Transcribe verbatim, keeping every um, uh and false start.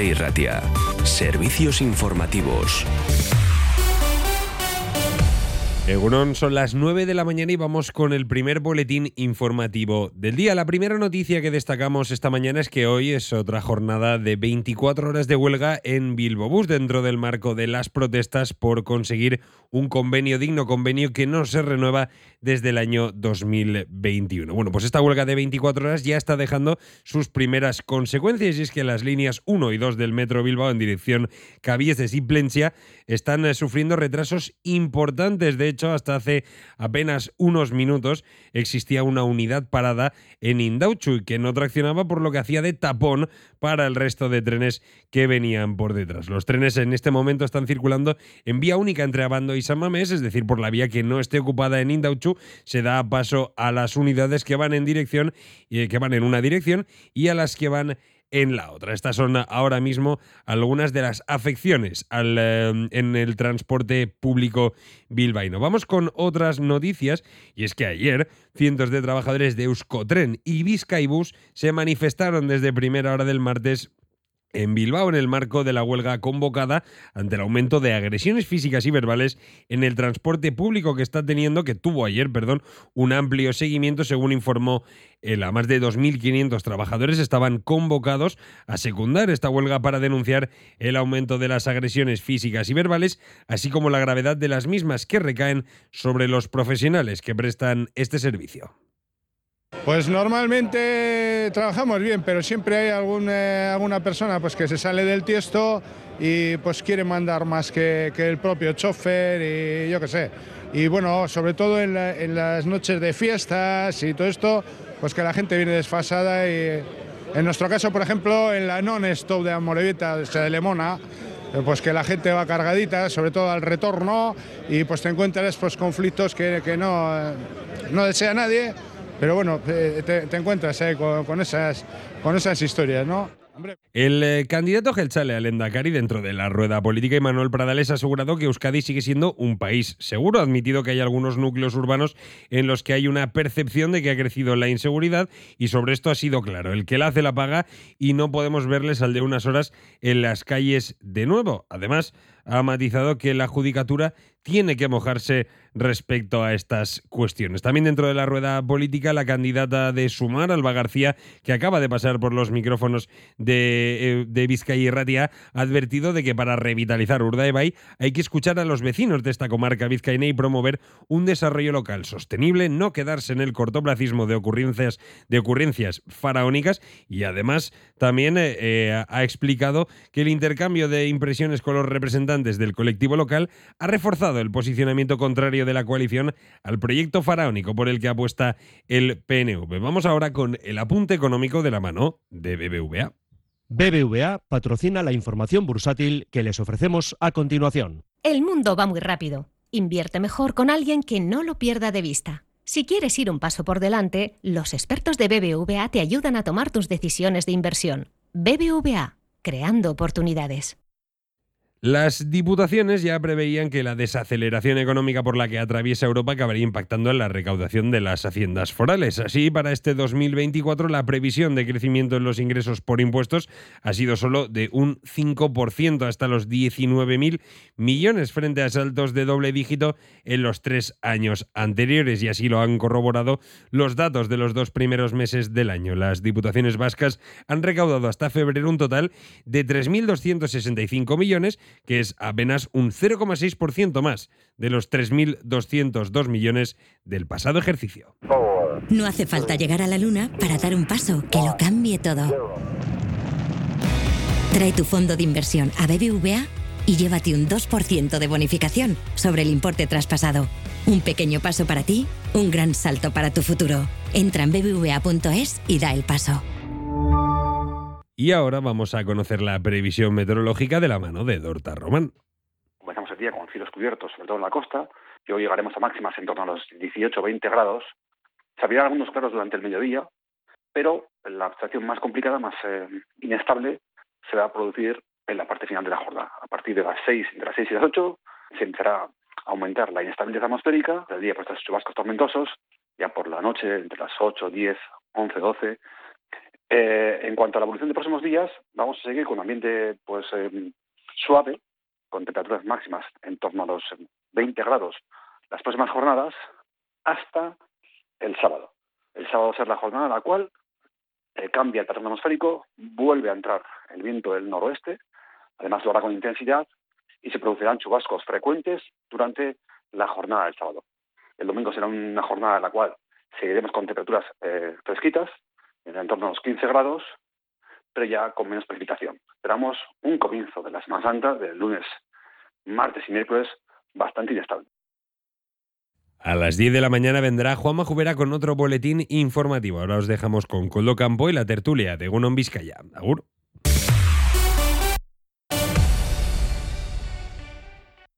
Euskadi Irratia. Servicios informativos. Egunon, son las nueve de la mañana y vamos con el primer boletín informativo del día. La primera noticia que destacamos esta mañana es que hoy es otra jornada de veinticuatro horas de huelga en Bilbobús dentro del marco de las protestas por conseguir un convenio digno, convenio que no se renueva desde el año dos mil veintiuno. Bueno, pues esta huelga de veinticuatro horas ya está dejando sus primeras consecuencias y es que las líneas uno y dos del Metro Bilbao en dirección Cabieces y Plentzia están eh, sufriendo retrasos importantes. De hecho, hasta hace apenas unos minutos existía una unidad parada en Indautxu que no traccionaba, por lo que hacía de tapón para el resto de trenes que venían por detrás. Los trenes en este momento están circulando en vía única entre Abando y San Mamés, es decir, por la vía que no esté ocupada en Indautxu se da paso a las unidades que van en dirección eh, que van en una dirección y a las que van en la otra. Estas son ahora mismo algunas de las afecciones al, eh, en el transporte público bilbaíno. Vamos con otras noticias y es que ayer cientos de trabajadores de Euskotren y Bizkaibus se manifestaron desde primera hora del martes en Bilbao en el marco de la huelga convocada ante el aumento de agresiones físicas y verbales en el transporte público que está teniendo, que tuvo ayer, perdón, un amplio seguimiento, según informó el A. Más de dos mil quinientos trabajadores estaban convocados a secundar esta huelga para denunciar el aumento de las agresiones físicas y verbales, así como la gravedad de las mismas que recaen sobre los profesionales que prestan este servicio. Pues normalmente trabajamos bien, pero siempre hay algún, eh, alguna persona pues, que se sale del tiesto y pues quiere mandar más que, que el propio chofer y yo qué sé. Y bueno, sobre todo en, la, en las noches de fiestas y todo esto, pues que la gente viene desfasada y en nuestro caso, por ejemplo, en la non-stop de Amorebieta, o sea, de Lemona, pues que la gente va cargadita, sobre todo al retorno, y pues te encuentras pues, conflictos que, que no, no desea nadie. Pero bueno, te, te encuentras eh, con, con, esas, con esas historias, ¿no? Hombre. El eh, candidato Jeltzale al Lehendakari dentro de la rueda política, Imanol Pradales, ha asegurado que Euskadi sigue siendo un país seguro. Ha admitido que hay algunos núcleos urbanos en los que hay una percepción de que ha crecido la inseguridad y sobre esto ha sido claro. El que la hace la paga y no podemos verles al de unas horas en las calles de nuevo. Además, ha matizado que la judicatura tiene que mojarse respecto a estas cuestiones. También dentro de la rueda política, la candidata de Sumar, Alba García, que acaba de pasar por los micrófonos de, de Bizkaia Irratia, ha advertido de que para revitalizar Urdaibai hay que escuchar a los vecinos de esta comarca vizcaína y promover un desarrollo local sostenible, no quedarse en el cortoplacismo de ocurrencias, de ocurrencias faraónicas y además también eh, eh, ha explicado que el intercambio de impresiones con los representantes del colectivo local ha reforzado el posicionamiento contrario de la coalición al proyecto faraónico por el que apuesta el P N V. Vamos ahora con el apunte económico de la mano de B B V A. B B V A patrocina la información bursátil que les ofrecemos a continuación. El mundo va muy rápido. Invierte mejor con alguien que no lo pierda de vista. Si quieres ir un paso por delante, los expertos de B B V A te ayudan a tomar tus decisiones de inversión. B B V A, creando oportunidades. Las diputaciones ya preveían que la desaceleración económica por la que atraviesa Europa acabaría impactando en la recaudación de las haciendas forales. Así, para este dos mil veinticuatro, la previsión de crecimiento en los ingresos por impuestos ha sido solo de un cinco por ciento, hasta los diecinueve mil millones, frente a saltos de doble dígito en los tres años anteriores. Y así lo han corroborado los datos de los dos primeros meses del año. Las diputaciones vascas han recaudado hasta febrero un total de tres mil doscientos sesenta y cinco millones, que es apenas un cero coma seis por ciento más de los tres mil doscientos dos millones del pasado ejercicio. No hace falta llegar a la luna para dar un paso que lo cambie todo. Trae tu fondo de inversión a B B V A y llévate un dos por ciento de bonificación sobre el importe traspasado. Un pequeño paso para ti, un gran salto para tu futuro. Entra en b b v a punto es y da el paso. Y ahora vamos a conocer la previsión meteorológica de la mano de Dorta Román. Comenzamos el día con cielos cubiertos, sobre todo en la costa, y hoy llegaremos a máximas en torno a los dieciocho a veinte grados. Se abrirán algunos claros durante el mediodía, pero la situación más complicada, más eh, inestable, se va a producir en la parte final de la jornada. A partir de las seis, entre las seis y las ocho, se empezará a aumentar la inestabilidad atmosférica, del día por estos chubascos tormentosos, ya por la noche, entre las ocho, diez, once, doce, Eh, en cuanto a la evolución de próximos días, vamos a seguir con un ambiente pues eh, suave, con temperaturas máximas en torno a los veinte grados las próximas jornadas, hasta el sábado. El sábado va a ser la jornada en la cual eh, cambia el patrón atmosférico, vuelve a entrar el viento del noroeste, además lo hará con intensidad, y se producirán chubascos frecuentes durante la jornada del sábado. El domingo será una jornada en la cual seguiremos con temperaturas eh, fresquitas, en torno a los quince grados, pero ya con menos precipitación. Esperamos un comienzo de la Semana Santa, del lunes, martes y miércoles, bastante inestable. A las diez de la mañana vendrá Juanma Jubera con otro boletín informativo. Ahora os dejamos con Koldo Campo y la tertulia de Egunon Vizcaya. Agur.